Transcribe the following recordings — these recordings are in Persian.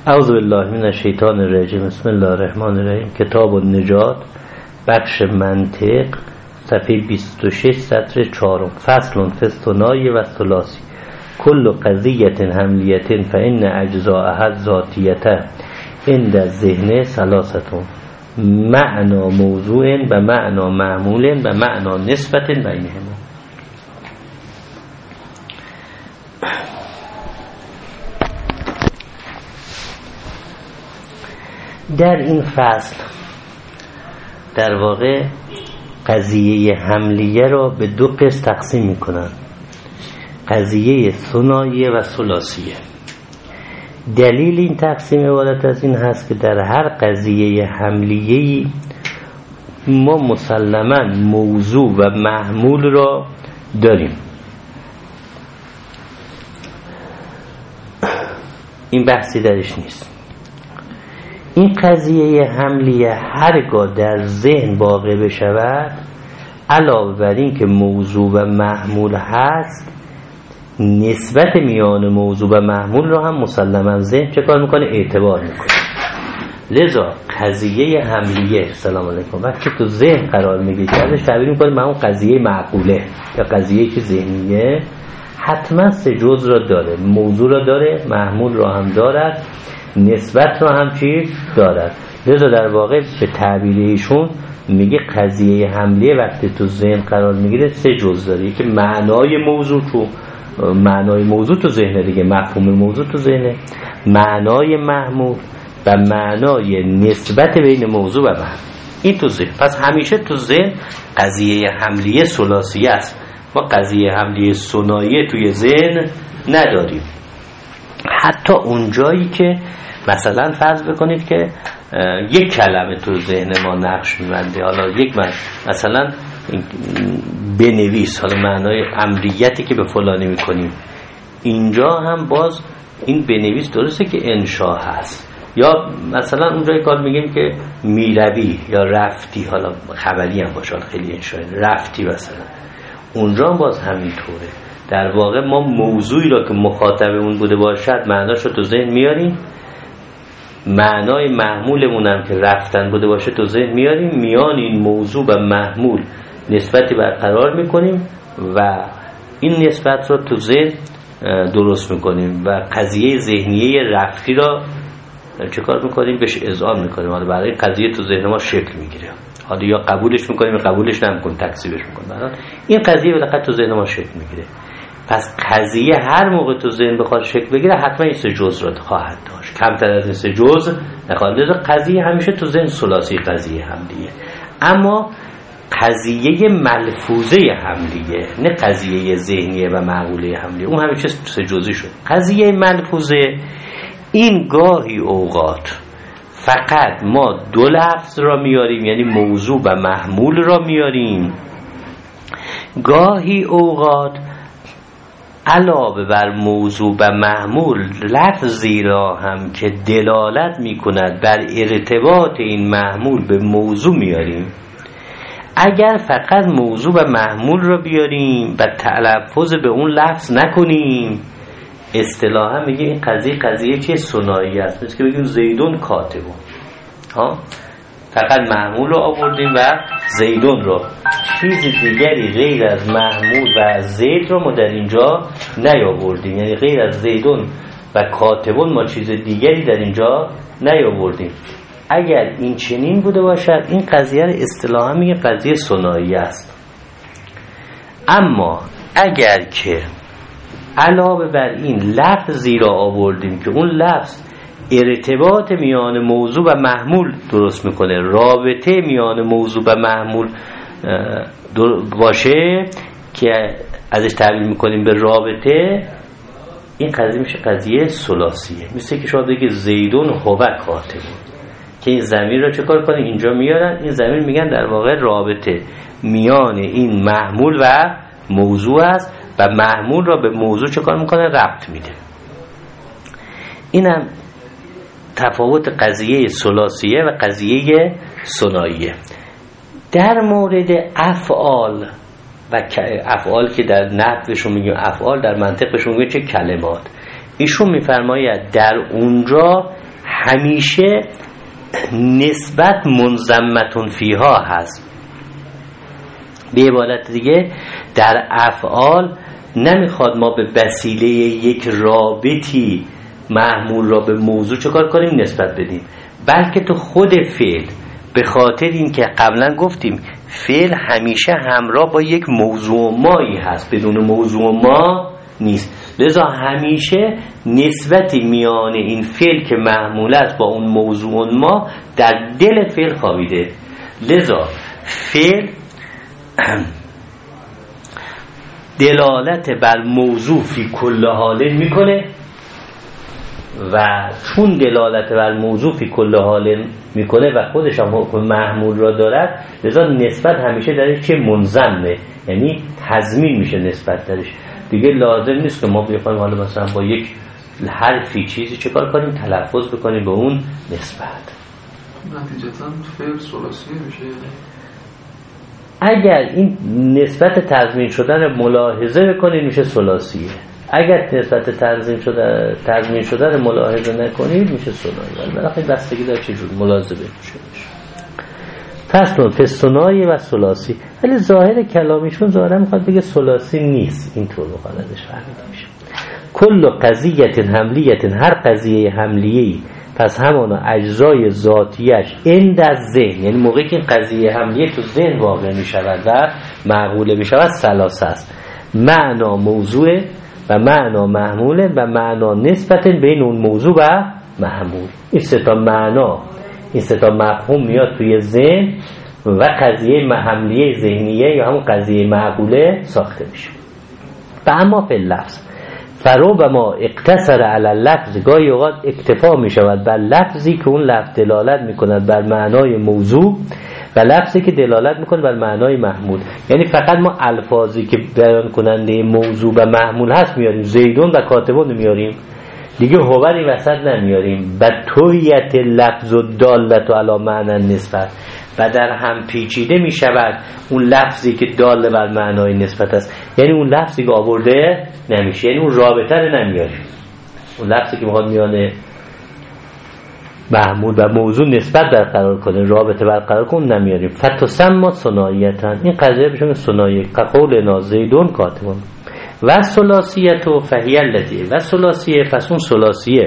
اعوذ بالله من الشیطان الرجیم. بسم الله الرحمن الرحیم. کتاب النجات، بخش منطق، صفحه 26 سطر 4. فصل فی الثنایی و الثلاثی. کل قضیه حملیه فإن اجزاءها الذاتیه عند الذهن ثلاثه: معنا موضوع و معنا معمول و معنا نسبت بینهما. در این فصل در واقع قضیه حملیه را به دو قسم تقسیم میکنن: قضیه ثنائیه و ثلاثیه. دلیل این تقسیم عبارت از این هست که در هر قضیه حملیه‌ای ما مسلماً موضوع و محمول را داریم. این بحثی درش نیست. این قضیه حملیه هرگاه در ذهن واقع بشود، علاوه بر این که موضوع و محمول هست، نسبت میان موضوع و محمول را هم مسلماً ذهن چه کار میکنه؟ اعتبار میکنه. لذا قضیه حملیه سلام علیکم وقتی تو ذهن قرار میگیره ازش تعبیر میکنه من اون قضیه معقوله یا قضیه که ذهنیه حتما سه جزء را داره: موضوع را داره، محمول را هم دارد، نسبت را هم چی دارد. لذا در واقع به تعبیر ایشون میگه قضیه حملیه وقتی تو ذهن قرار میگیره سه جزء داره: که معنای موضوع تو ذهن دیگه، مفهوم موضوع تو ذهنه، معنای محمول و معنای نسبت بین موضوع و محمول. این تو ذهن. پس همیشه تو ذهن قضیه حملیه ثلاثیه است. ما قضیه حملیه ثنائیه توی ذهن نداریم. حتی اونجایی که مثلا فرض بکنید که یک کلمه تو ذهن ما نقش می‌بنده، حالا یک مثلا بنویس، حالا معنای امریتی که به فلانی میکنیم، اینجا هم باز این بنویس درسته که انشا هست، یا مثلا اونجا کار میگیم که میروی یا رفتی، حالا خبری هم باشه، خیلی انشایی رفتی مثلا، اونجا هم باز همینطوره. در واقع ما موضوعی را که مخاطب اون بوده باشد معناش رو تو ذهن میاریم، معنای محمولمون هم که رفتن بوده باشه تو ذهن میاریم، میان این موضوع و محمول نسبتی برقرار میکنیم و این نسبت رو تو ذهن درست میکنیم و قضیه ذهنیه رفتی را چه کار میکنیم؟ بهش اذعان میکنیم. حالا برای قضیه تو ذهن ما شکل میگیره، حالا یا قبولش میکنیم یا قبولش نمیکنیم، تکذیبش میکنیم. این قضیه بالاخره تو ذهن ما شکل میگیره. پس قضیه هر موقع تو ذهن بخواد شکل بگیره حتما این سه جزء را خواهد داشت، کمتر از این سه جزء نخواهد داشت. قضیه همیشه تو ذهن ثلاثی قضیه حملیه. اما قضیه ملفوظه حملیه، نه قضیه ذهنیه و معقوله حملیه، اون همیشه سه جزئی شد. قضیه ملفوظه این گاهی اوقات فقط ما دو لفظ را میاریم، یعنی موضوع و محمول را میاریم. گاهی اوقات علاوه بر موضوع و محمول لفظی را هم که دلالت میکند بر ارتباط این محمول به موضوع میاریم. اگر فقط موضوع و محمول را بیاریم و تلفظ به اون لفظ نکنیم، اصطلاحا میگه این قضیه چیه؟ ثنایی است. مثل که بگیم زیدون کاتبون، فقط محمول رو آوردیم و زیدون رو، چیز دیگری غیر از محمول و زید رو ما در اینجا نیاوردیم. یعنی غیر از زیدون و کاتبون ما چیز دیگری در اینجا نیاوردیم. اگر این چنین بوده باشد این قضیه رو اصطلاحا میگه قضیه ثنایی است. اما اگر که علاوه بر این لفظی را آوردیم که اون لفظ ارتباط میان موضوع و محمول درست میکنه، رابطه میان موضوع و محمول باشه که ازش تعبیر میکنیم به رابطه، این قضیه میشه قضیه ثلاثیه. مثل که شما بگید زیدون هو کاتبون، که این ضمیر را چه کار کنه؟ اینجا میارن. این ضمیر میگن در واقع رابطه میان این محمول و موضوع است و محمول را به موضوع چه کار میکنه؟ ربط میده. اینم تفاوت قضیه ثلاثیه و قضیه ثنائیه. در مورد افعال و افعال که در نحوشون میگیم افعال، در منطقشون میگیم چه کلمات، ایشون میفرماید در اونجا همیشه نسبت منضمتون فیها هست. به عبارت دیگه در افعال نمیخواد ما به وسیله یک رابطی محمول را به موضوع چه کار کنیم؟ نسبت بدیم، بلکه تو خود فعل، به خاطر این که قبلا گفتیم فعل همیشه همراه با یک موضوع مایی هست، بدون موضوع ما نیست، لذا همیشه نسبتی میان این فعل که محمول است با اون موضوع ما در دل فعل خوابیده. لذا فعل دلالت بر موضوع فی کل حال میکنه و چون دلالت بر موضوع فی کل حال میکنه و خودش هم حکم محمول را دارد، لذا نسبت همیشه درش چه منضمه، یعنی تضمین میشه نسبت درش. دیگه لازم نیست که ما بخوایم حالا مثلا با یک حرفی چیزی چه کار کنیم؟ تلفظ بکنیم به اون نسبت. نتیجتاً فعل ثلاثی میشه. اگر این نسبت تضمین شدن ملاحظه بکنید میشه ثلاثیه، اگر نسبت تضمین شدن ملاحظه نکنید میشه ثنایی. ولی بستگی داره چه جور ملاحظه بشه. فصل فی ثنایی و ثلاثی. ولی ظاهر کلامیشون ظاهرا میخواد بگه ثلاثی نیست، اینطور مقالدش فهمیده میشه. کل قضیه حملیه، هر قضیه حملیه‌ای پس همانا اجزای ذاتیش این در ذهن، یعنی موقعی که این قضیه حملیه تو ذهن واقع می شود و معقوله می شود، ثلاثه است: معنا موضوع و معنا محموله و معنا نسبت بین اون موضوع و محمول. این سه تا معنا، این سه تا مفهوم میاد توی ذهن و قضیه حملیه ذهنیه یا همون قضیه معقوله ساخته میشه. و اما فی اللفظ فرو و ما اقتصر علی لفظ، گاهی اوقات اکتفا می شود بر لفظی که اون لفظ دلالت می کند بر معنای موضوع و لفظی که دلالت می کند بر معنای محمول. یعنی فقط ما الفاظی که بیان کننده موضوع و محمول هست میاریم، زیدون و کاتبون میاریم دیگه، هوبری وسط نمیاریم. و تویت لفظ و دالت و علی معنی نسبت، و در هم پیچیده می شود اون لفظی که دال بر معنای نسبت است، یعنی اون لفظی که آورده نمیشه، یعنی اون رابطه رو نمیاریم، اون لفظی که میخواد میانه محمول و موضوع نسبت برقرار کنه، رابطه برقرار کنه، نمیاریم. فتسمى ثنائیتا، این قضیه بهشون ثنایی قول نازیدون کاتبون. و ثلاثیت و فهی التی، و ثلاثیه پس اون ثلاثیه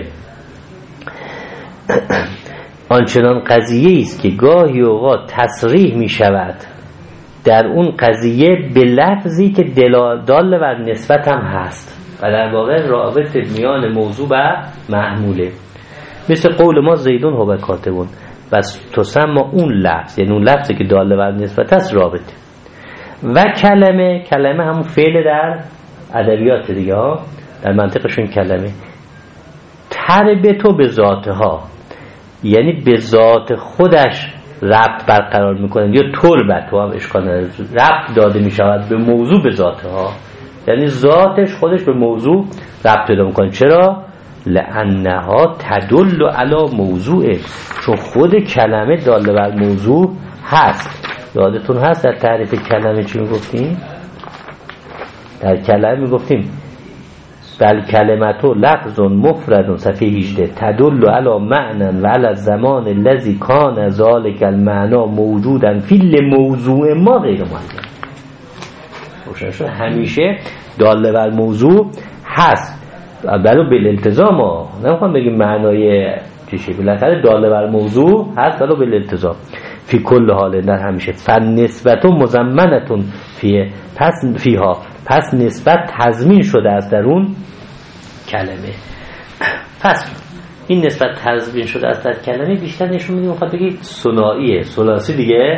آنچنان قضیه است که گاهی اوقات تصریح می شود در اون قضیه به لفظی که دال بر نسبت هم هست و در واقع رابط میان موضوع و محموله. مثل قول ما زیدون هو کاتبون، بس تسمى اون لفظ، یعنی اون لفظی که دال بر نسبت هست رابطه. و کلمه همون فعل در ادبیات دیگه ها، در منطقشون کلمه تربطو به ذاتها، یعنی به ذات خودش ربط برقرار میکنه، یا تربط هم اشکال نداره، ربط داده میشود به موضوع به ذاتها، یعنی ذاتش خودش به موضوع ربط پیدا میکنه. چرا؟ لانها تدل علی موضوع، چون خود کلمه داله بر موضوع هست. یادتون هست در تعریف کلمه چی میگفتیم؟ در کلمه میگفتیم بل کلمتو لفظ مفرد صفحه 18 تدل علی معنی و علی الزمان الذی کان ذلک المعنی موجودا فی الموضوع ما غیر معین. روشن همیشه داله بر موضوع هست، بلو بالالتزام ها، نمیخوام بگیم معنای چیشه، بالاخره داله بر موضوع هست بلو بالالتزام فی کل حال، در همیشه. فنسبت مضمنتون فیها، پس نسبت تضمین شده است در اون کلمه. فصل این نسبت تضمین شده است در کلمه بیشتر نشون میده میخواد بگید ثنائیه، ثلاثی دیگه.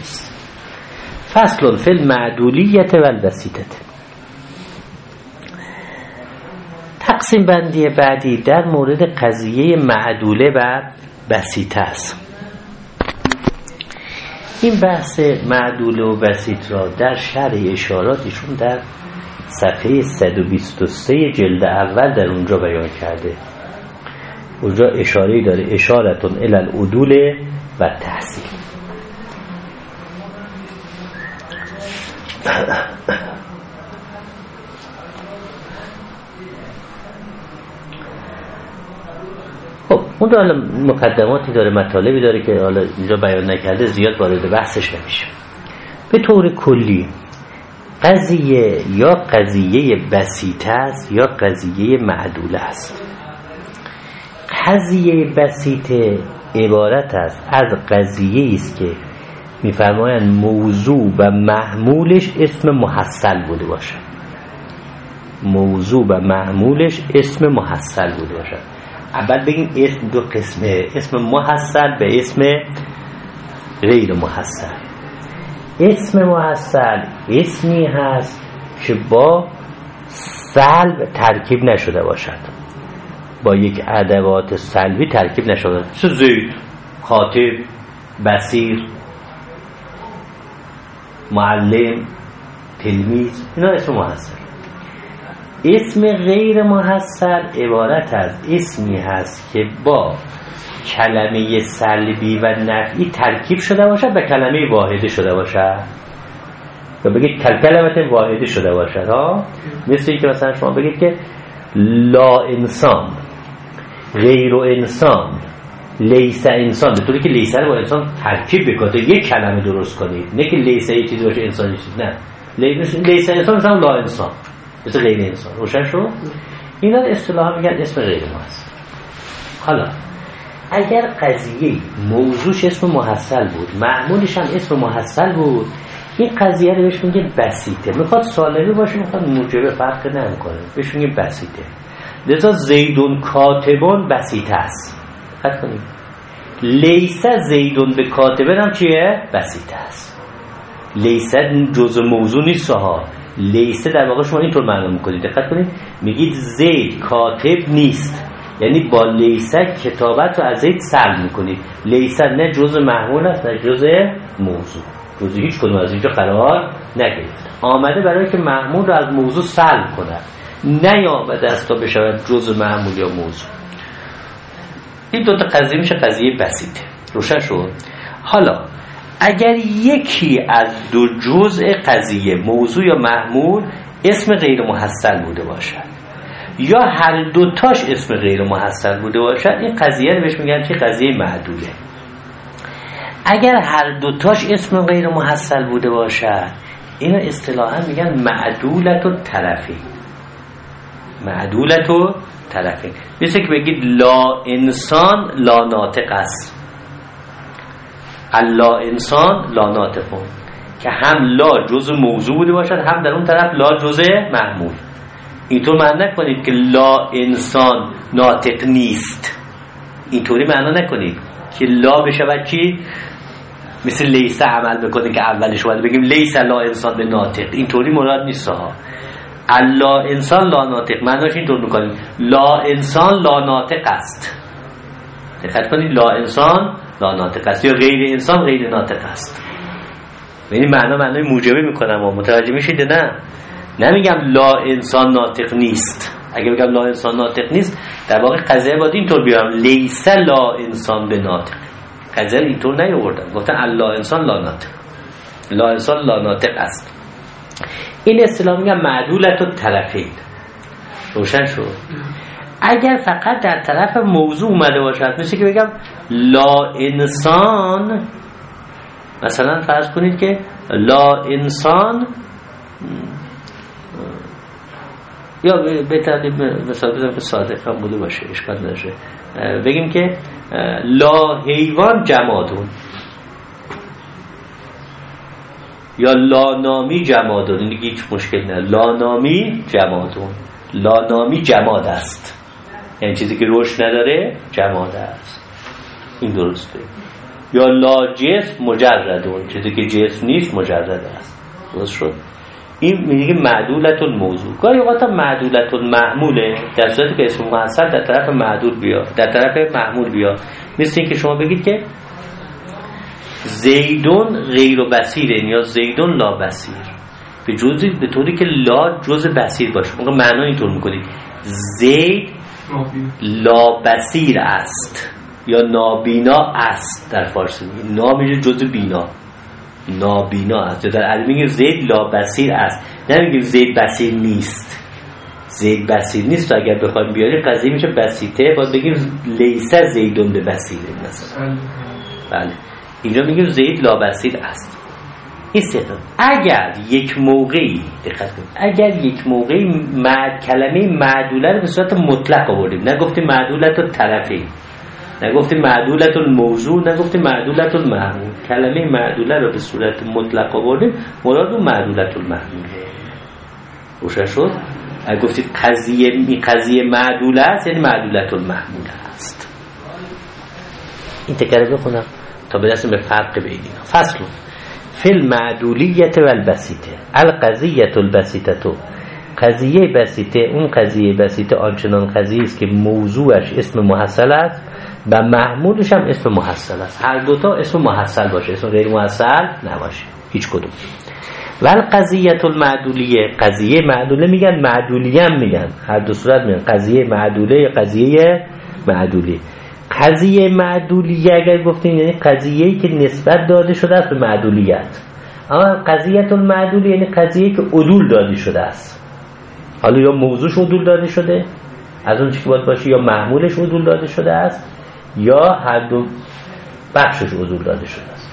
فصل فی المعدولیت و الوسیطه. تقسیم بندی بعدی در مورد قضیه معدوله و وسیطه است. این بحث معدوله و وسیط را در شرح اشاراتشون در صفحه 123 جلد اول در اونجا بیان کرده. اونجا اشاره‌ای داره، اشارتون الی العدول و تحصیل. خب اون حالا مقدماتی داره، مطالبی داره که حالا اینجا بیان نکرده، زیاد وارد بحثش نمیشه. به طور کلی قضیه یا قضیه بسیطه است یا قضیه معدوله است. قضیه بسیطه عبارت است از قضیه است که می‌فرمایند موضوع و محمولش اسم محصل بوده باشد. موضوع و محمولش اسم محصل بوده باشد. اول بگیم اسم دو قسمه، اسم محصل به اسم غیر محصل. اسم محصل اسمی هست که با سلب ترکیب نشده باشد، با یک ادوات سلبی ترکیب نشده، مثل زید، خاطب، بصیر، معلم، تلمیذ، اینا اسم محصل. اسم غیر محصل عبارت از اسمی هست که با کلمه سلبی و نفعی ترکیب شده باشد و کلمه واحده شده باشد، یا بگید کلمه واحده شده باشد ها. مثل اینکه مثلا شما بگید که لا انسان، غیر انسان، لیس انسان، به طوری که لیس رو با انسان ترکیب بکنید یک کلمه درست کنید، نه که لیس یه چیزی باشه انسان چیز، نه لیس انسان مثلا لا انسان، مثل غیر انسان. روشن شد؟ اینا اصطلاحا میگن اسم غیر محصل. حالا اگر قضیه موضوعش اسم محصل بود، معمولش هم اسم محصل بود، این قضیه رو بهش میگه بسیطه. میخواد سالمی باشه میخواد موجبه، فرق نمیکنه، بهش میگه بسیطه. لذا زیدون کاتبون بسیطه است. خط کنید لیس زیدون به کاتبه هم چیه؟ بسیطه است. لیس جزء موضوع نیست ها. لیس در واقع شما اینطور معنا میکنید، دقت کنید، میگید زید کاتب نیست، یعنی با لیس کتابت رو از زید سلب میکنید. لیس نه جزء محمول است نه جزء موضوع، جزء هیچ کدوم از اینجا قرار نگرفت. آمده برای که محمول رو از موضوع سلب کنه، نیامده است تا بشود جزء محمول یا موضوع. این دو تا قضیه میشه قضیه بسیطه. روشن شد؟ حالا اگر یکی از دو جزء قضیه موضوع یا محمول اسم غیر محصل بوده باشد یا هر دوتاش اسم غیر محصل بوده باشد، این قضیه رو بهش میگن که قضیه معدوله. اگر هر دوتاش اسم غیر محصل بوده باشد، اینا اصطلاحا میگن معدولت الطرفین. معدولت الطرفین مثل که بگید لا انسان لا ناطق است، الا انسان لا ناطقون، که هم لا جزء موضوع بوده باشد هم در اون طرف لا جزء محمول. اینطور معنی نکنید که لا انسان ناطق نیست، اینطوری معنی نکنید که لا بشود چی؟ مثل لیس عمل بکنید که اولش باید بگیم لیس لا انسان به ناطق، اینطوری مراد نیست ها. الا انسان لا ناطق معناش اینطور میکنید لا انسان لا ناطق است. دقت کنید، لا انسان لا ناطق است یا غیر انسان غیر ناطق است. یعنی معنای موجبه میکنم و متوجه میشید؟ نمیگم لا انسان ناطق نیست. اگه بگم لا انسان ناطق نیست، در واقع قضیه باید اینطور بیارم لیس لا انسان به ناطق. قضیه اینطور نیاوردم، گفتن الا انسان لا ناطق، لا انسان لا ناطق است. این اصطلاح میگم معدولت الطرفین. روشن شد؟ اگر فقط در طرف موضوع اومده باشد، مثل که بگم لا انسان، مثلا فرض کنید که لا انسان، یا بهتر مثلا بزنم که صادق هم بوده باشه اشکال نداره، بگیم که لا حیوان جمادون یا لا نامی جمادون، این هیچ مشکل نه. لا نامی جمادون، لا نامی جماد است، یعنی چیزی که رشد نداره جماد است، این درسته. یا لا جسم مجردون، چیزی که جسم نیست مجرد است. درست شد؟ این میگه معدولت الموضوع. گاهی اوقات معدولت المحموله، در صورتی که اسم محصل در طرف معدول بیاد، در طرف محمول بیاد. مثل این که شما بگید که زیدون غیر بصیر یا زیدون لا بصیر، به طوری که لا جزء بصیر باشه. موقع معنا اینطور میکنید زید لا بصیر است یا نابینا است. در فارسی نا میشه جزء بینا، نابینا است. در عربی میگیم زید لا بصیر است، نمیگیم زید بصیر نیست. زید بصیر نیست. اگر بخوایم بیاریم قضیه میشه بسیطه، باید بگیم لیس زیدون به بصیر مثلا. بله اینجا میگیم زید لا بصیر است. استثنا اگر یک موقعی دقت کنید، اگر یک موقعی کلمه معدوله رو به صورت مطلق آوردیم، نگفتیم معدولت الطرفین، نگفتیم معدولت الموضوع، نگفتیم معدولت المحمول، کلمه معدوله رو به صورت مطلق آوردیم، مراد اون معدولت المحموله. روشن شد؟ اگه گفتید قضیه معدوله است یعنی معدولت المحموله است. این تکرار بخونم تا برسیم به فرق بین اینا. فصل فی المعدولیت و البسیطه. القضیه البسیطه، قضیه بسیطه، اون قضیه بسیطه آنچنان قضیه است که موضوعش اسم محصل است و محمولش هم اسم محصل است. هر دوتا اسم محصل باشه، اسم غیر محصل نباشه هیچ کدوم. و القضیه المعدولیه، قضیه معدوله میگن، معدولیه هم میگن، هر دو صورت میگن، قضیه معدوله یا قضیه معدولی. قضیه معدولیه اگر گفتیم یعنی قضیه‌ای که نسبت داده شده است به معدولیت. اما قضیه المعدولی یعنی قضیه‌ای که عدول داده شده است. حالا یا موضوعش عدول داده شده از اون چیزی که باید باشه، یا محمولش عدول داده شده است، یا هر دو بخشش عدول داده شده است.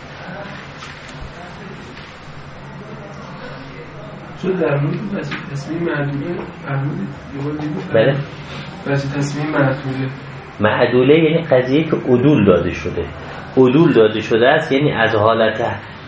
شد در مورد واسه تصمیم معدوله فرمودید؟ بله واسه تصمیم معدوله، معدوله یعنی قضیه که عدول داده شده. عدول داده شده است یعنی از حالت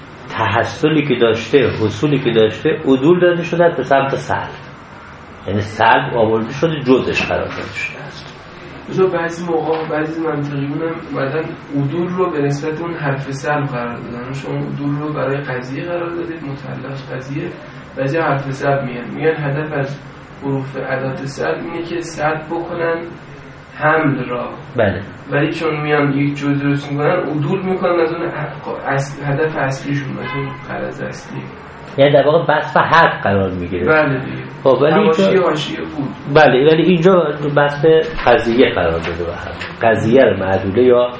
تحصلی که داشته، حصولی که داشته، عدول داده شده است به سمت سلب، یعنی سلب آورده شده، جزش قرار داده شده است. بعضی موقع بعضی منطقیون هم اومدن عدول رو به نسبت اون حرف سلب قرار دادن. شما عدول رو برای قضیه قرار دادید، متعلق قضیه، بعضی حرف سلب میگن هدف از حروف ادات سلب اینه که سلب بکنن حمل را. بله. ولی چون میان یک جزء درست میکنن عدول میکنن از اون هدف اصلیشون، از اون غرض اصلی، یعنی در واقع بس و حرف قرار میگیره. بله دیگه. خب ولی حاشیه بود. بله ولی اینجا بس قضیه قرار داده به حرف. قضیه رو معدوله یا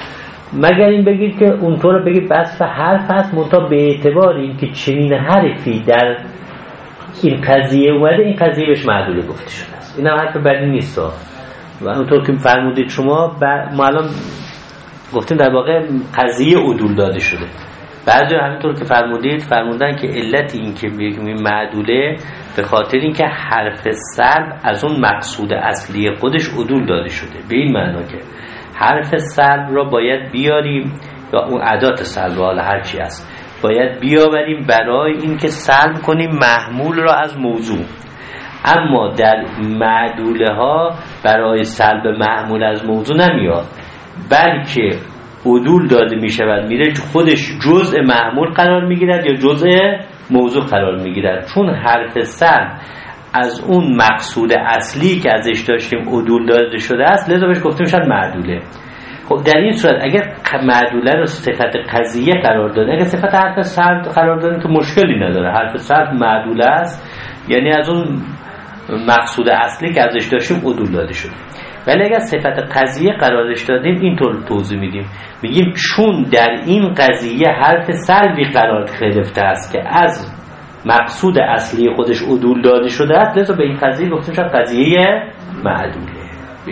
مگر این بگید که اونطور بگید بس و حرف هست، منتها به اعتبار اینکه چنین حرفی در این قضیه اومده، این قضیه بهش معدوله گفته شده است. این هم حرف بدی نیست. و اونطور که فرمودید شما، ما الان گفتیم در واقع قضیه عدول داده شده. بعضی همینطور که فرمودن که علت این که بگیم معدوله به خاطر اینکه حرف سلب از اون مقصود اصلی خودش عدول داده شده، به این معنا که حرف سلب را باید بیاریم، یا اون ادات سلب حالا هر چی است باید بیاوریم برای اینکه سلب کنیم محمول را از موضوع. اما در معدوله ها برای سلب محمول از موضوع نمیاد، بلکه عدول داده می شود، میره خودش جزء محمول قرار میگیرد یا جزء موضوع قرار میگیرد. چون حرف سلب از اون مقصود اصلی که ازش داشتیم عدول داده شده است، لذا بهش گفتیم شد معدوله. خب در این صورت اگر معدوله رو صفت قضیه قرار دادن، اگر صفت حرف سلب قرار دادن که مشکلی نداره، حرف سلب معدوله است یعنی از اون مقصود اصلی که ازش داشتیم عدول داده شده. ولی اگر صفت قضیه قرارش دادیم اینطور توضیح میدیم، میگیم چون در این قضیه حرف سلبی قرار گرفته است که از مقصود اصلی خودش عدول داده شده است، لذا به این قضیه گفتیم شد قضیه معدوله،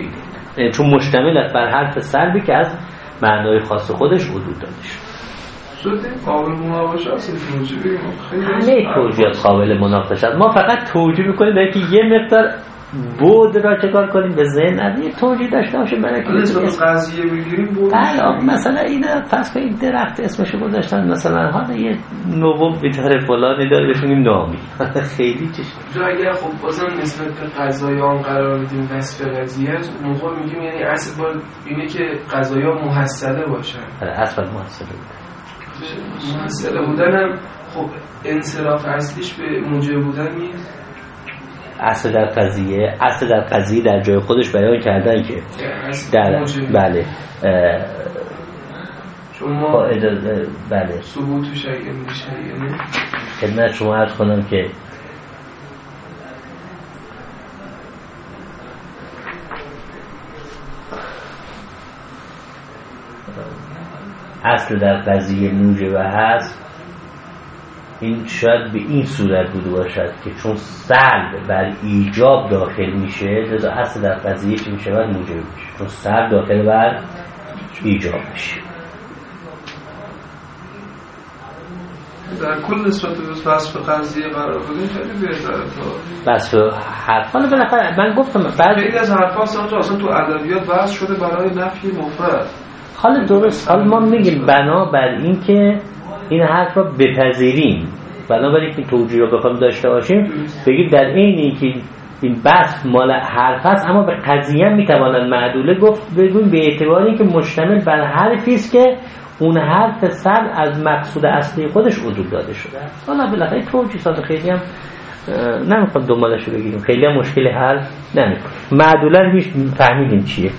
چون مشتمل است بر حرف سلبی که از معنای خاص خودش عدول داده شده. قابل مناقشه است. همه توجیهات قابل مناقشه است. ما فقط توجیه میکنیم برای که یه مقدار بود را چکار کنیم به ذهن از یه توجیه داشته باشیم برای که اسم قضیه بگیریم بود. مثلا این فرض کنید درخت اسمش گذاشتن مثلا حالا یه نوو بیتاره فلانی داره بهش میگیم نامی. خیلی چیز اگر خب بازم نسبت به قضایان قرار بدیم وصف قضیه موقع میگیم یعنی اصل باید اینه که قضایا محصله باشن. اصلا محصله بودن. محصله بودن هم خب انصراف اصلیش به موجب بودن نیست. اصل در قضیه در جای خودش بیان کردن که در بله شما بله ثبوت شیء میشه، یعنی خدمت شما عرض کنم که اصل در قضیه موجب هست این شاید به این صورت بوده باشد که چون سلب بر ایجاب داخل میشه لذا اصل در قضیه چی میشه باید موجب میشه، چون سلب داخل بر ایجاب میشه. در کل نسبت به وصف قضیه قرار بدیم خیلی بهتره تا وصف حرف. حالا بالاخره من گفتم خیلی از حرفا اصلا تو ادبیات وصف شده برای نفی مفرد. حالا درست، حالا ما میگیم بنابر این که این حرف را بپذیریم، بنابر این که توجیه رو بخوام داشته باشیم بگیم در این اینکه این بحث مال حرف است اما به قضیه میتوانند معدوله گفت بگیم به اعتبار اینکه مشتمل بر حرفی است که اون حرف صد از مقصود اصلی خودش عدول داده شده است. حالا بالاخره توجیهات خیلی هم نمیخوام دنبالش رو بگیریم، خیلی هم مشکل حل نمیکنه. معدوله رو فهمیدیم چیه.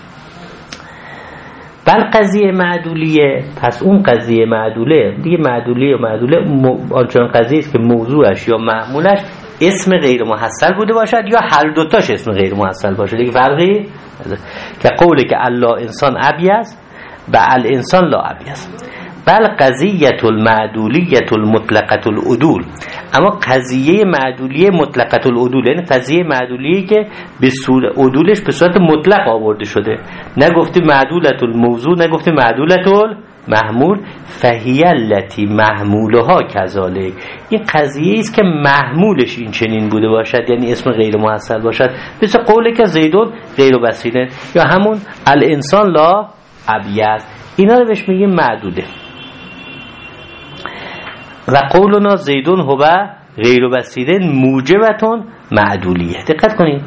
بل قضیه معدولیه، پس اون قضیه معدوله دیگه معدولیه و معدوله آنچنان قضیه است که موضوعش یا محمولش اسم غیر محصل بوده باشد یا هر دوتاش اسم غیر محصل باشه، دیگه فرقی که قوله که الله انسان ابیض و الانسان لا ابیض. بل قضیه المعدولیه المطلقه العدول، اما قضیه معدولیه مطلقه العدول یعنی قضیه معدولیه که به صورت عدولش به صورت مطلق آورده شده، نگفتی معدولت الموضوع نگفتی معدولت المحمول. فهی التی محمولها کذالک، این قضیه است که محمولش این چنین بوده باشد یعنی اسم غیر محصل باشد، مثل قوله که زیدون غیر بصیره یا همون الانسان لا ابیض، اینا رو بهش میگیم معدوله. و قولنا زیدون هو غیر بصیره موجبتون معدولیه. دقت کنید،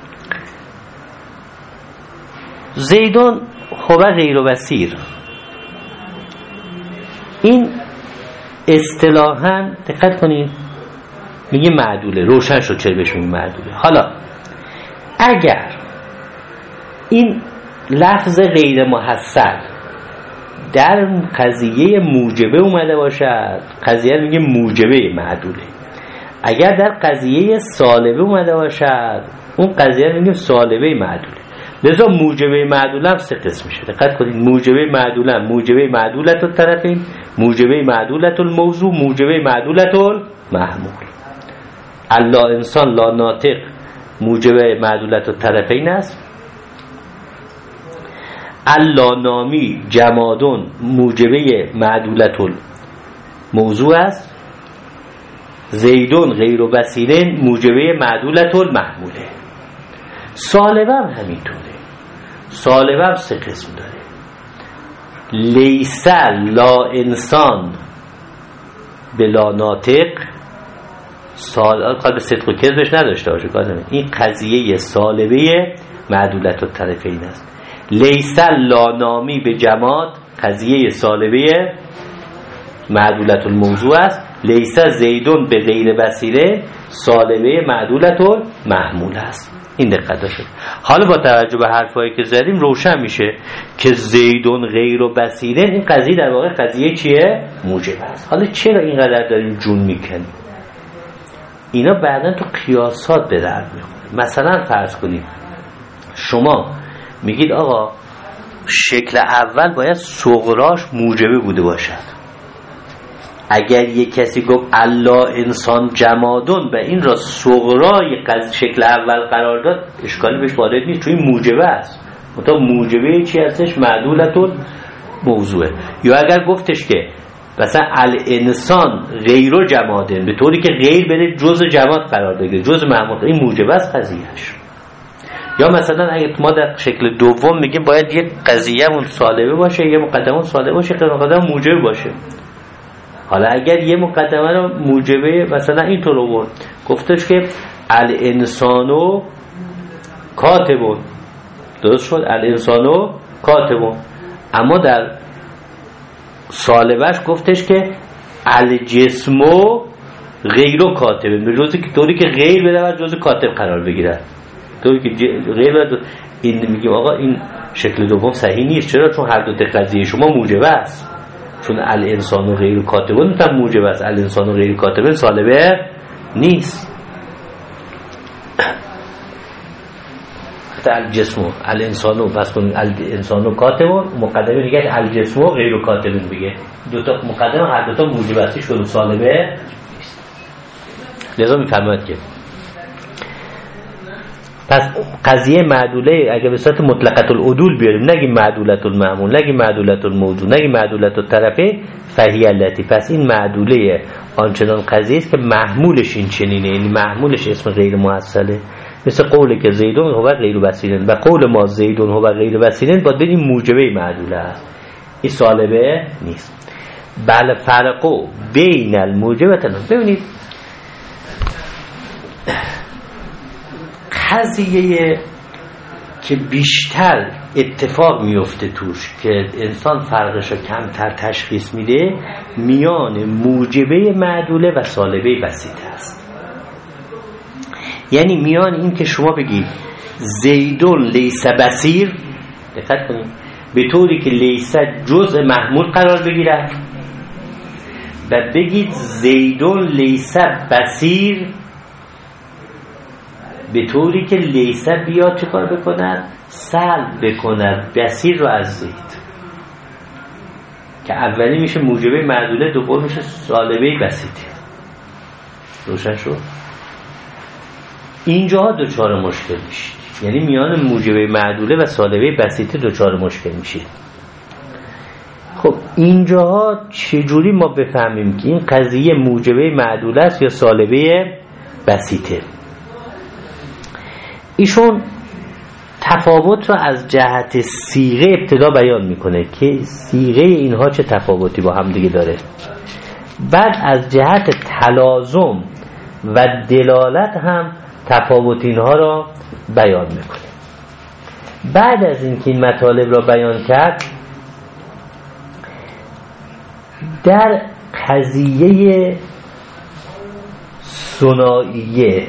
زیدون هو غیر بصیر این اصطلاحاً دقت کنید میگه معدوله، روشن شد چرا بهش میگیم معدوله. حالا اگر این لفظ غیر محصل در قضیه موجبه اومده باشد قضیه میگه موجبه معدوله، اگر در قضیه سالبه اومده باشد اون قضیه میگه سالبه معدوله. لذا موجبه معدوله هم سه قسم میشه. دقت کنید، موجبه معدوله موجبه معدولت الطرفین، موجبه معدولت الموضوع، موجبه معدولت المحمول. الله انسان لا ناطق موجبه معدولت الطرفین است، الله نامی جمادون موجبه معدولت الموضوع است، زیدون غیر بصیرین موجبه معدولت المحموله. سالبه هم همینطوره، سالبه هم سه قسم داره. لیس لا انسان بلا ناطق، قلب صدق و کذبش نداشته باشه، این قضیه سالبه معدولت الطرفین است. لیس لا نامی به جماد قضیه سالبه معدولت الموضوع است، لیس زیدون به غیر بصیره سالبه معدولت المحمول است. این دقت داشته. حالا با توجه به حرفایی که زدیم روشن میشه که زیدون غیر بصیره این قضیه در واقع قضیه چیه؟ موجب است. حالا چرا اینقدر داریم جون میکنیم؟ اینا بعدا تو قیاسات به درد میخوره. مثلا فرض کنید شما میگید آقا شکل اول باید صغراش موجبه بوده باشد. اگر یک کسی گفت الله انسان جمادون و این را صغرای شکل اول قرار داد اشکالی بهش وارد نیست، چون این موجبه است. مثلا موجبه چی هستش؟ معدولتون موضوعه. یا اگر گفتش که مثلا الانسان غیر جمادن به طوری که غیر بره جز جماد قرار بگیره، جز معمول، این موجبه است قضیهش. یا مثلا اگه ما در شکل دوم میگیم باید یک قضیه‌مون سالبه باشه، یه مقدمه سالبه باشه، یه مقدمه موجبه باشه. حالا اگر یه مقدمه رو موجبه مثلا اینطور آورد گفتش که الانسانو کاتبون، درست شد الانسانو کاتبون، اما در سالبش گفتش که الجسمو غیرو کاتبون، به جزی که طوری که غیر بده و جز کاتب قرار بگیره، طوری که غیر بده. این میگیم آقا این شکل دوم صحیح نیست. چرا؟ چون هر دو قضیه شما موجبه است. چون الانسان و غیر کاتبون هم موجب است، الانسان و غیر کاتبون سالبه نیست. الجسم الانسانو پس کن الانسانو کاتبون مقدمه دیگه الجسم غیر کاتبون بگه دوتا مقدمه هر دوتا موجب هستی شروع سالبه لذا میفرماید که پس قضیه معدوله اگه به صورت مطلقه العدول بیاریم نگیم معدوله المعمول نگیم معدوله الموجود نگیم معدوله الطرفه فهی التی پس این معدوله آنچنان قضیه است که محمولش این چنینه یعنی محمولش اسم غیر محصله مثل قوله که زیدون هو غیر بصیرن و قول ما زیدون هو غیر بصیرن باید این موجبه معدوله است این سالبه نیست بل فرقو بین الموجبه ببینید قضیه که بیشتر اتفاق میفته توش که انسان فرقش رو کمتر تشخیص میده میان موجبه معدوله و سالبه بسیطه است یعنی میان این که شما بگید زیدون لیس بصیر دقت کنید به طوری که لیس جزء محمول قرار بگیرد و بگید زیدون لیس بصیر به طوری که لیس بیاد چه کار بکند سلب بکند بصیر رو از زید که اولی میشه موجبه معدوله دوم میشه سالبه بسیطه روشن شد اینجا دوچار مشکل میشید یعنی میان موجبه معدوله و سالبه بسیطه دوچار مشکل میشید خب اینجاها چجوری ما بفهمیم که این قضیه موجبه معدوله است یا سالبه بسیطه ایشون تفاوت رو از جهت صیغه ابتدا بیان میکنه که صیغه اینها چه تفاوتی با هم دیگه داره بعد از جهت تلازم و دلالت هم تفاوت اینها را بیان میکنه بعد از اینکه این مطالب را بیان کرد در قضیه ثنائیه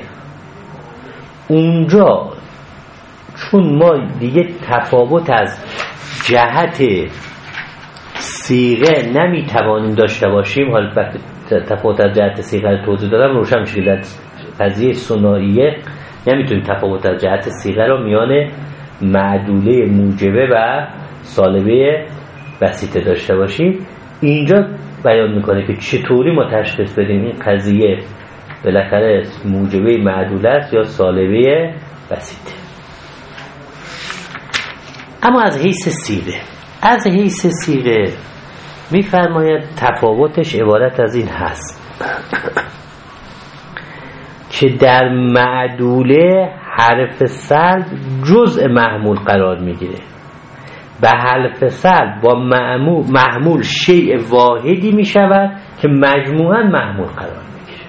اونجا چون ما دیگه تفاوت از جهت صیغه نمیتوانیم داشته باشیم حالا تفاوت از جهت صیغه رو توضیح دادم روشن میشه که در قضیه ثنائیه نمیتونیم تفاوت از جهت صیغه رو میان معدوله موجبه و سالبه بسیطه داشته باشیم اینجا بیان میکنه که چطوری ما تشخیص بدیم این قضیه بالاخره موجبه معدوله است یا سالبه بسیطه اما از حیث صیغه میفرماید تفاوتش عبارت از این هست که در معدوله حرف سلب جزء محمول قرار میگیره به حرف سلب با محمول شیء واحدی میشود که مجموعاً محمول قرار میگیره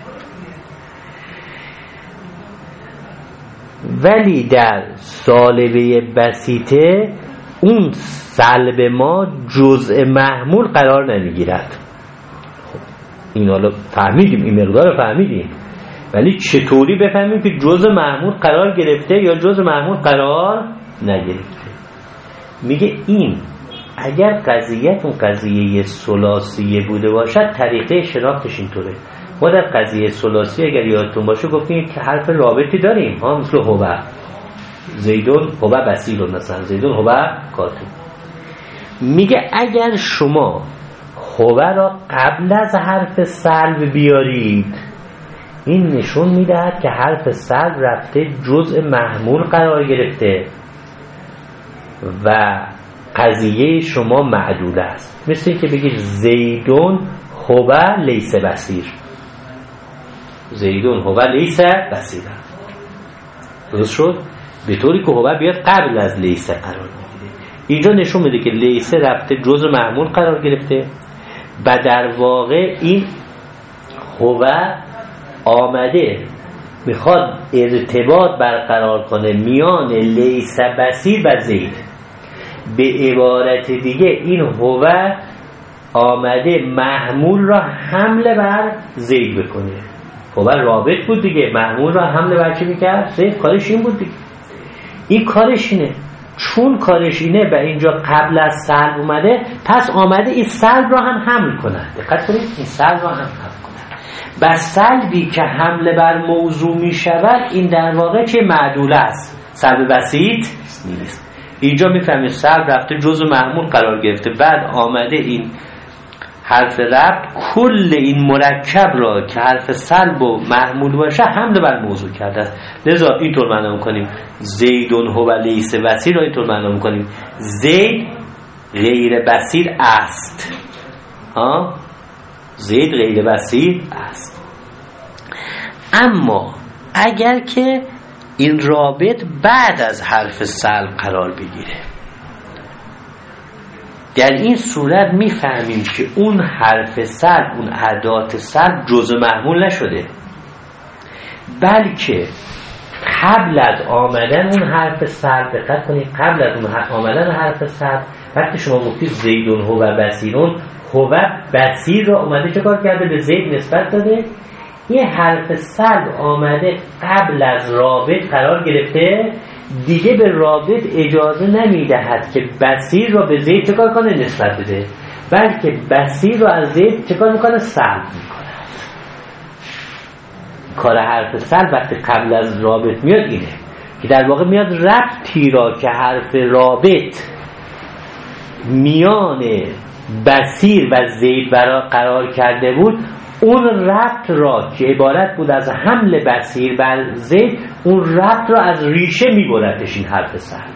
ولی در سالبه بسیطه اون سلب ما جزء محمول قرار نمیگیرد این حالا فهمیدیم این مقدار رو فهمیدیم ولی چطوری بفهمیم که جزء محمول قرار گرفته یا جزء محمول قرار نگرفته میگه این اگر قضیه‌تون قضیه ثلاثیه بوده باشد طریقه شناختش اینطوره ما در قضیه ثلاثی اگر یادتون باشه گفتیم که حرف رابطی داریم ها مثل هو زیدون هو بصیر مثلا زیدون هو کاتب میگه اگر شما هو را قبل از حرف سلب بیارید این نشون میدهد که حرف سلب رفته جزء محمول قرار گرفته و قضیه شما معدوله است مثل این که بگید زیدون هو لیس بصیر زیدون هو لیس بصیر درست شد به طوری که هو بیاد قبل از لیس قرار میگیره اینجا نشون میده که لیس رفته جزء محمول قرار گرفته و در واقع این هو آمده میخواد ارتباط برقرار کنه میان لیس بصیر و زید به عبارت دیگه این هو آمده محمول را حمل بر زید بکنه هو رابط بود دیگه محمول را حمل بر چی میکرد؟ زید کارش این بود دیگه این کارش اینه چون کارش اینه و اینجا قبل از سلب اومده پس آمده این سلب را هم حمل کنه دقت کنید این سلب را هم حمل کنه و سلبی که حمل بر موضوع می شود این در واقع چه معدوله است سلب بسیط نیست. اینجا میفهمید سلب رفته جزء محمول قرار گرفته، بعد آمده این حرف ربط کل این مرکب را که حرف سلب و محمول باشه حمل بر موضوع کرده است. لذا اینطور معنا می‌کنیم زیدون هو لیس بصیر را اینطور معنا می‌کنیم زید غیر بصیر است. زید غیر بصیر است. اما اگر که این رابط بعد از حرف سلب قرار بگیره، در این صورت میفهمیم که اون حرف سلب، اون ادات سلب جزء محمول نشده، بلکه قبل از آمدن اون حرف سلب، دقت کنید، قبل از اون آمدن حرف سلب وقتی شما گفتید زیدون هو بصیرون، هو بصیر را اومده چه کار کرده؟ به زید نسبت داده. یه حرف سلب آمده قبل از رابط قرار گرفته، دیگه به رابط اجازه نمیدهد که بصیر را به زید چه کار کنه؟ نسبت بده، بلکه بصیر را از زید چه کار میکنه؟ سلب میکنه. کار حرف سلب وقتی قبل از رابط میاد اینه که در واقع میاد ربطی را که حرف رابط میان بصیر و زید برای قرار کرده بود، اون ربط را که عبارت بود از حمل بصیر بر زید، اون ربط را از ریشه میبردش این حرف سلب.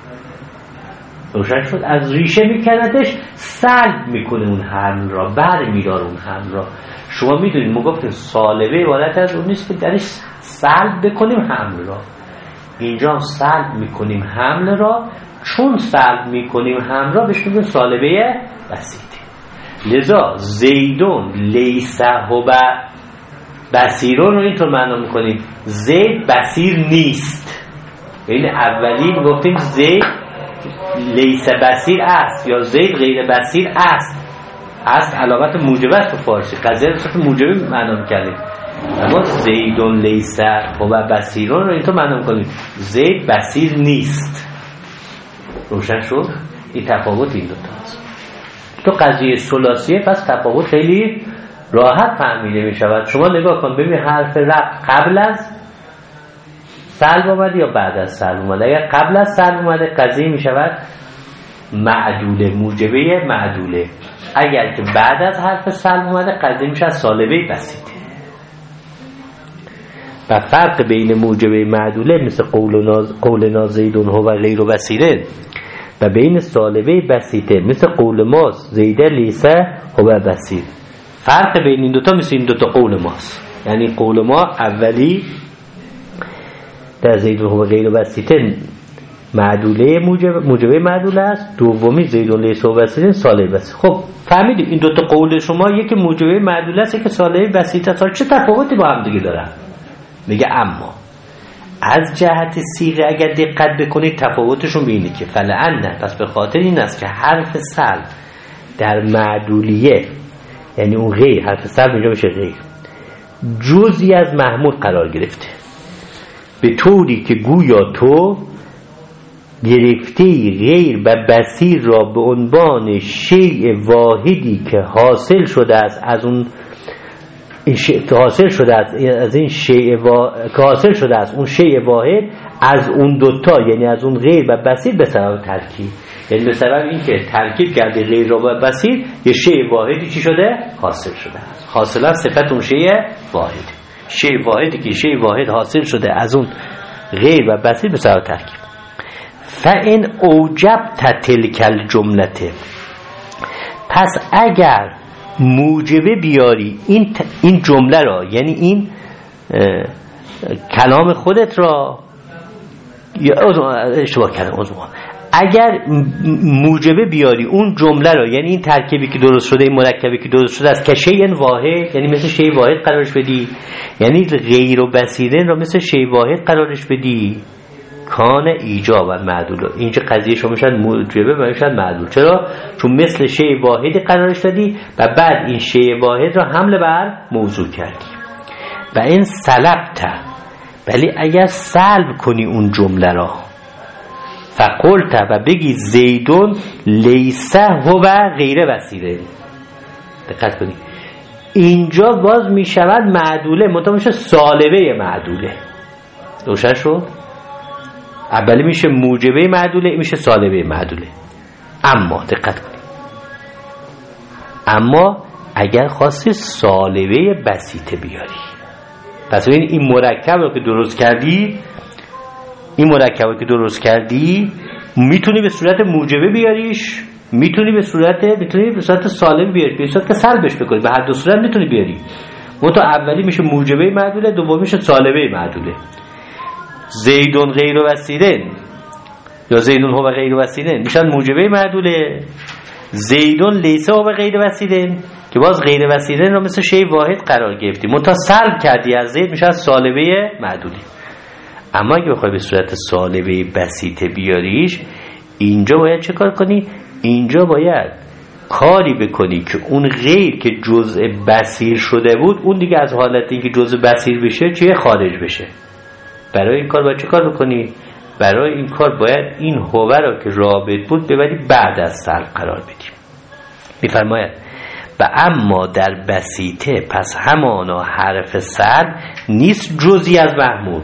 روشن شد؟ از ریشه میکندش، سلب میکنه اون حمل را، بر میدار اون حمل را. شما میدونید ما گفتیم سالبه عبارت از اون نیست که درش سلب بکنیم حمل را. اینجا هم سلب میکنیم حمل را، چون سلب میکنیم حمل را بهش میگیم سالبه بسیطه. لذا زیدون لیسه و بصیرون رو اینطور معنا میکنیم زید بصیر نیست. این اولی گفتیم زید لیسه بصیر است یا زید غیر بصیر است علامت موجبه است تو فارسی، قضیه صفت موجبه معنا میکنیم. اما زیدون لیسه و بصیرون رو اینطور معنا میکنیم زید بصیر نیست. روشن شد؟ این تفاوت این دوتا هست. تو قضیه ثلاثیه پس تفاوت خیلی راحت فهمیده می شود. شما نگاه کن ببین حرف ربط قبل از سلب اومده یا بعد از سلب اومده. اگر قبل از سلب اومده قضیه می شود معدوله، موجبه معدوله. اگر که بعد از حرف سلب اومده قضیه می شود سالبه بسیطه. و فرق بین موجبه معدوله مثل قول نازیدون هو غیر بصیره و بین سالبه بسیطه مثل قول ماست زیده لیسه هو بصیر. فرق بین این دوتا مثل این دوتا قول ماست. یعنی قول ما اولی در زیدون هو غیر بسیطه معدوله موجبه معدوله است، دومی زیدون لیسه هو بصیر سالبه بسیطه. خب فهمیدیم این دوتا قول شما یکی موجبه معدوله است که سالبه بسیطه است. چه تفاوتی با هم دیگه دارن؟ میگه اما از جهت صیغه اگر دقت بکنید تفاوتشون به اینه که فلعنه، پس به خاطر این است که حرف سلب در معدولیه، یعنی اون غیر، حرف سلب اینجا میشه غیر، جزئی از محمول قرار گرفته، به طوری که گویا تو گرفته غیر و بصیر را به عنوان شیء واحدی که حاصل شده است از اون حاصل شده از این شیء که حاصل شده از اون شیء واحد از اون دوتا، یعنی از اون غیر و بصیر به سبب ترکیب، یعنی به سبب این که ترکیب کرده غیر و بصیر یه شیء واحدی چی شده؟ حاصل شده است. حاصلا صفت اون شیء واحد، شیء واحدی که شیء واحد حاصل شده از اون غیر و بصیر به سبب ترکیب. فإن اوجبت تلک الجمله، پس اگر موجبه بیاری این جمله را، یعنی این کلام خودت را، یا اشتباه کردم، اگر موجبه بیاری اون جمله را، یعنی این ترکیبی که درست شده، این مرکبی که درست شده از کشیء واحد، یعنی مثل شیء واحد قرارش بدی، یعنی غیر و بصیرین را مثل شیء واحد قرارش بدی، کان ایجاب و معدول. اینجا قضیه شما میشد موجبه و میشد معدول. چرا؟ چون مثل شیء واحدی قرارش دادی و بعد این شیء واحد را حمل بر موضوع کردی. و این سلبت، ولی اگر سلب کنی اون جمله را، فقلت و بگی زیدون لیسه هو غیر بصیره، دقت کنی اینجا باز میشود معدوله، منتها میشه سالبه معدوله. روشن شد؟ اولی میشه موجبه معدوله، این میشه سالبه معدوله. اما دقت کنید، اما اگر خواستی سالبه بسیطه بیاری، پس ببین این مرکب رو که درست کردی میتونی به صورت موجبه بیاریش، میتونی به صورت سالبه بیاری، به صورت که سلبش بکنی، به هر دو صورت میتونی بیاری. منتها اولی میشه موجبه معدوله، دومی میشه سالبه معدوله. زیدون غیر وسیلن یا زیدون هو غیر وسیلن میشن موجبه معدوله. زیدون لیسه هو غیر وسیلن که باز غیر وسیلن رو مثل شی واحد قرار گرفتی، منتها سلب کردی از زید، میشه سالبه معدوله. اما اگه بخوای به صورت سالبه بسیطه بیاریش، اینجا باید چه کار کنی؟ اینجا باید کاری بکنی که اون غیر که جزء بصیر شده بود، اون دیگه از حالت اینکه جزء بصیر بشه چیه؟ خارج بشه. برای این کار باید چه کار بکنی؟ برای این کار باید این هو را که رابط بود ببری بعد از سلب قرار بدیم. میفرماید و اما در بسیطه پس همانا حرف سلب نیست جزئی از محمول.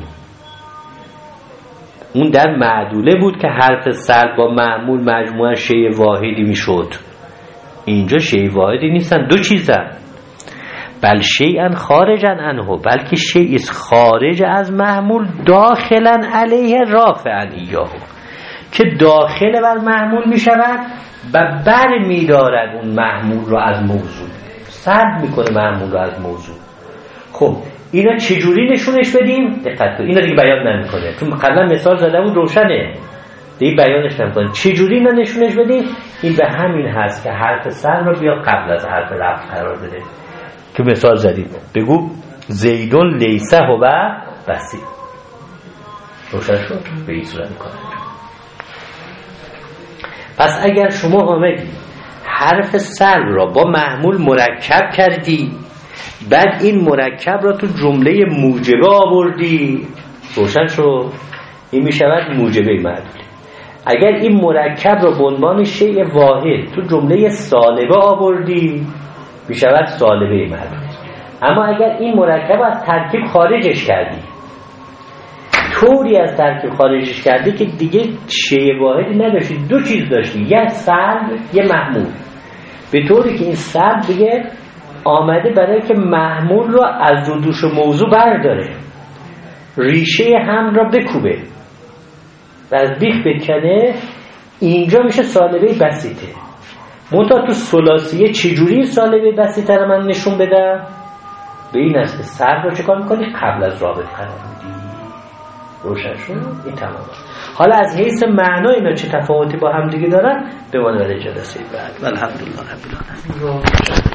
اون در معدوله بود که حرف سلب با محمول مجموعه شی واحدی میشد. اینجا شی واحدی نیستن، دو چیزن. بل شیئا خارجا عنه، بلکه شیئی خارج از محمول داخلا علیه رافعا ایاه، که داخل بر محمول می شود و بر می دارد اون محمول رو از موضوع، سلب میکنه محمول رو از موضوع. خب اینا چجوری نشونش بدیم؟ دقت کنید، اینا دیگه بیان نمیکنه، چون قبلا مثال زده بود روشنه، دیگه بیانش نمیکنه. چجوری اینا نشونش بدیم؟ این به همین هست که حرف سلب رو بیا قبل از حرف رفع قرار بده که مثال زدیم. بگو زیدون لیسه هو بسی، روشن شد؟ به این صورت میکنه. پس اگر شما آمدی حرف سلب را با محمول مرکب کردی، بعد این مرکب را تو جمله موجبه آوردی، روشن شد؟ این میشود موجبه معدوله. اگر این مرکب را به عنوان شیء واحد تو جمله سالبه آوردی، میشود سالبه معدوله. اما اگر این مرکب از ترکیب خارجش کردی، طوری از ترکیب خارجش کردی که دیگه شیء واحدی نداشتی، دو چیز داشتی، یه سلب یه محمول، به طوری که این سلب دیگه آمده برای که محمول رو از رو دوش موضوع برداره، ریشه هم را بکوبه و از بیخ بکنه، اینجا میشه سالبه بسیطه. منتها تو ثلاثیه چجوری سالبه بسیطه رو من نشون بدم؟ به این است که سلب رو چکار میکنی؟ قبل از رابط قرار میدی. روشن شد؟ این تمام. حالا از حیث معنا اینا چه تفاوتی با هم دیگه دارن؟ به عنوان جلسه بعد. والحمدلله رب العالمین.